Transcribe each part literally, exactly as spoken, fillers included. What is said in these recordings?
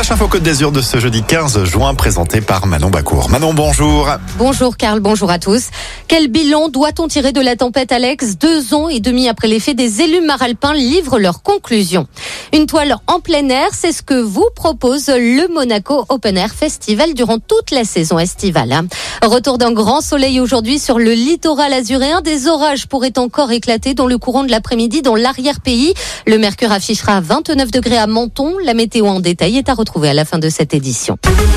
Flash Info Côte d'Azur de ce jeudi quinze juin, présenté par Manon Bacour. Manon, bonjour. Bonjour Karl, bonjour à tous. Quel bilan doit-on tirer de la tempête Alex? Deux ans et demi après les faits, des élus maralpins livrent leurs conclusions. Une toile en plein air, c'est ce que vous propose le Monaco Open Air Festival durant toute la saison estivale. Retour d'un grand soleil aujourd'hui sur le littoral azuréen. Des orages pourraient encore éclater dans le courant de l'après-midi dans l'arrière-pays. Le mercure affichera vingt-neuf degrés à Menton. La météo en détail est à retrouver à la fin de cette édition.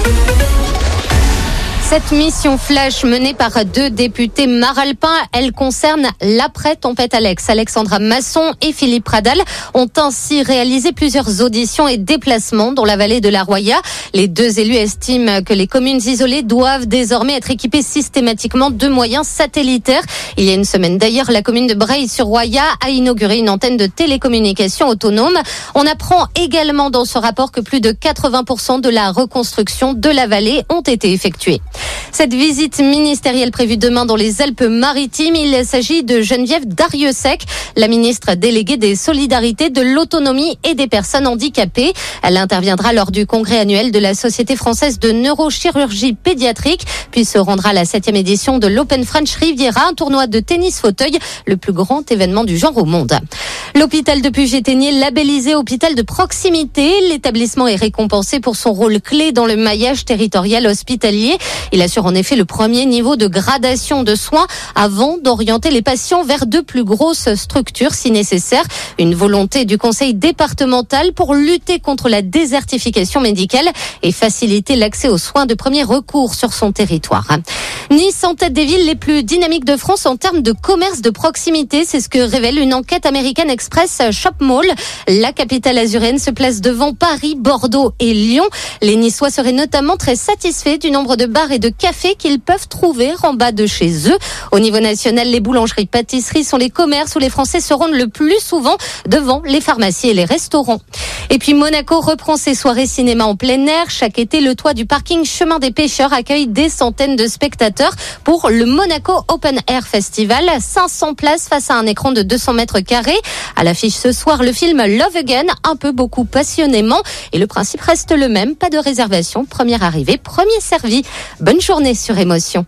Cette mission flash menée par deux députés maralpins, elle concerne l'après-tempête Alex. Alexandra Masson et Philippe Pradal ont ainsi réalisé plusieurs auditions et déplacements dans la vallée de la Roya. Les deux élus estiment que les communes isolées doivent désormais être équipées systématiquement de moyens satellitaires. Il y a une semaine d'ailleurs, la commune de Breil-sur-Roya a inauguré une antenne de télécommunication autonome. On apprend également dans ce rapport que plus de quatre-vingts pour cent de la reconstruction de la vallée ont été effectuées. Cette visite ministérielle prévue demain dans les Alpes-Maritimes, il s'agit de Geneviève Darrieussecq, la ministre déléguée des Solidarités, de l'Autonomie et des Personnes Handicapées. Elle interviendra lors du congrès annuel de la Société française de neurochirurgie pédiatrique, puis se rendra à la septième édition de l'Open French Riviera, un tournoi de tennis fauteuil, le plus grand événement du genre au monde. L'hôpital de Puget-Théniers, labellisé hôpital de proximité, l'établissement est récompensé pour son rôle clé dans le maillage territorial hospitalier. Il assure en effet le premier niveau de gradation de soins avant d'orienter les patients vers de plus grosses structures si nécessaire. Une volonté du conseil départemental pour lutter contre la désertification médicale et faciliter l'accès aux soins de premier recours sur son territoire. Nice en tête des villes les plus dynamiques de France en termes de commerce de proximité. C'est ce que révèle une enquête américaine Express Shop Mall. La capitale azuréenne se place devant Paris, Bordeaux et Lyon. Les Niçois seraient notamment très satisfaits du nombre de bars et de cafés qu'ils peuvent trouver en bas de chez eux. Au niveau national, les boulangeries, pâtisseries sont les commerces où les Français se rendent le plus souvent devant les pharmacies et les restaurants. Et puis Monaco reprend ses soirées cinéma en plein air. Chaque été, le toit du parking Chemin des Pêcheurs accueille des centaines de spectateurs pour le Monaco Open Air Festival. cinq cents places face à un écran de deux cents mètres carrés. À l'affiche ce soir, le film Love Again, un peu beaucoup passionnément. Et le principe reste le même, pas de réservation. Premier arrivé, premier servi. Bonne journée sur Émotion.